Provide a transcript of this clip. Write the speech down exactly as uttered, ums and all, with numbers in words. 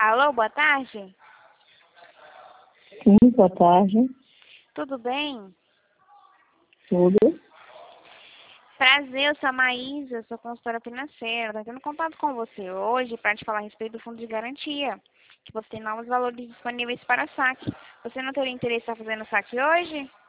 Alô, boa tarde. Sim, boa tarde. Tudo bem? Tudo. Prazer, eu sou a Maísa, sou consultora financeira. Estou tendo contato com você hoje para te falar a respeito do fundo de garantia, que você tem novos valores disponíveis para saque. Você não teria interesse em estar fazendo saque hoje?